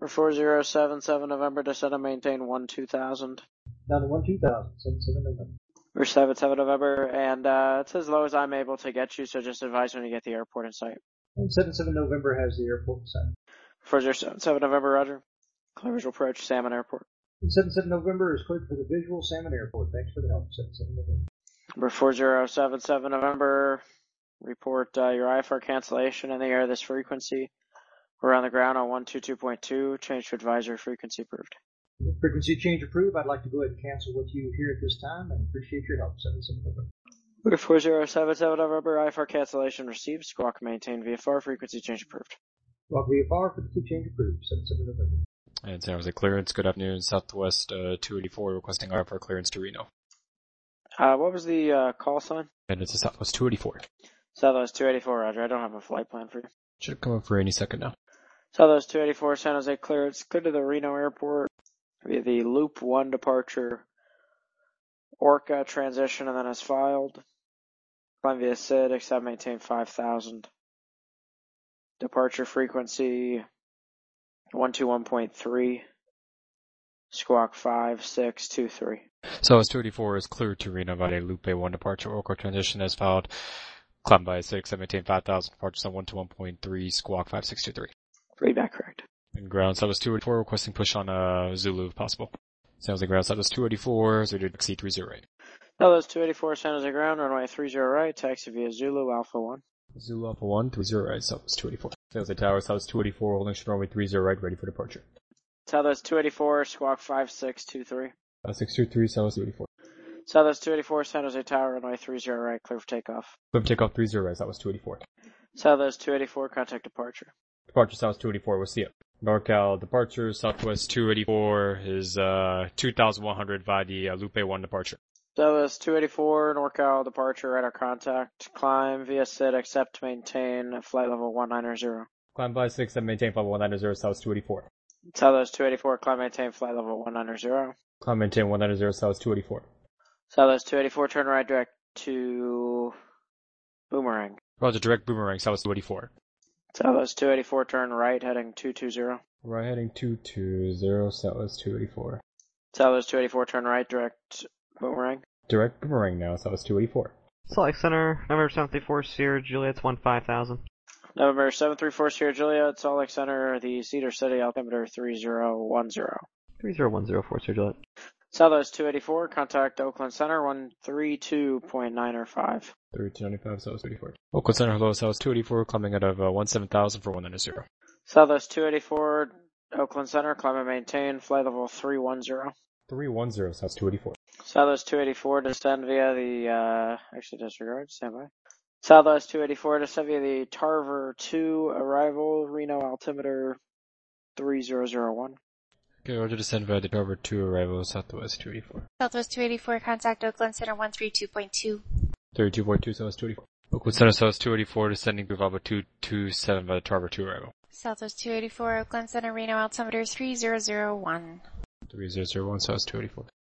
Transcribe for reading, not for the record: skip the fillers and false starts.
For 4077 November, descend and maintain 12000. Down to 12000, 77 November. For 77 November, and it's as low as I'm able to get you, so just advise when you get the airport in sight. And 77 November has the airport in sight. 4077 November, roger. Clear visual approach, Salmon Airport. And 77 November is cleared for the visual Salmon Airport. Thanks for the help, 77 November. Number 4077 November, report your IFR cancellation in the air this frequency. We're on the ground on 122.2, change to advisory frequency approved. Frequency change approved. I'd like to go ahead and cancel with you here at this time and appreciate your help, 77 November. 4077 November, IFR cancellation received, squawk maintain VFR, frequency change approved. Squawk VFR, frequency change approved, 77 November. And San Jose clearance, good afternoon, Southwest 284 requesting IFR clearance to Reno. What was the call sign? And it's a Southwest 284. Southwest 284, roger. I don't have a flight plan for you. Should come up for any second now. Southwest 284, San Jose clearance, good to the Reno airport via the Loop 1 departure, Orca transition, and then as filed. Climb via SID, accept maintain 5000. Departure frequency 121.3. Squawk 5623. Southwest 284 is cleared to Reno via Loop A1 departure, Orca transition as filed. Climb by 6, maintain 5000, departures on 121.3, squawk 5623. Readback correct. And ground Southwest 284 requesting push on Zulu if possible. San Jose ground Southwest 284, Zulu taxi 308. Southwest 284, San Jose ground, runway 30 right, taxi via Zulu Alpha 1. Zulu Alpha 1, 30 right, Southwest 284. San Jose tower, Southwest 284, holding runway 30 right, ready for departure. Southwest 284, squawk 5623. 5623, Southwest 284. Southwest 284, San Jose tower, runway 30 right, clear for takeoff. Clear for takeoff 30 right, Southwest 284. Southwest 284, contact departure. Departure Southwest 284, we'll see you. NorCal departure, Southwest 284 is 2100 via the Loop A1 departure. Southwest 284, NorCal departure, radar contact, climb via SID, accept, maintain, flight level 190. Climb by 6 and maintain flight level 190, Southwest 284. Southwest 284, climb, maintain, flight level 190. Climb, maintain 190, Southwest 284. Southwest 284, turn right direct to Boomerang. Roger, direct Boomerang, Southwest 284. Southwest 284, turn right, heading 220. Right, heading 220, Southwest 284. Southwest 284, turn right, direct Boomerang. Direct Boomerang now, Southwest 284. Salt Lake Center, November 734, Sierra Juliet's 15000. November 734, Sierra Juliet, Salt Lake Center, the Cedar City, altimeter 3010. 3010 for Sierra Juliet. Southwest 284, contact Oakland Center, 132.905. 3295, Southwest 284. Oakland Center, hello, Southwest 284, climbing out of 17000 for 190. Southwest 284, Oakland Center, climb and maintain, flight level 310. 310, Southwest 284. Southwest 284, descend via the, actually disregard, standby. Southwest 284, descend via the Tarver 2, arrival, Reno, altimeter 3001. Okay, Roger, descend via the Tarver 2, arrival, Southwest 284. Southwest 284, contact Oakland Center 132.2. 32.2, Southwest 284. Oakland Center, Southwest 284, descending to Bravo 227 by the Tarver 2, arrival. Southwest 284, Oakland Center, Reno, altimeter 3001. 3001, Southwest 284.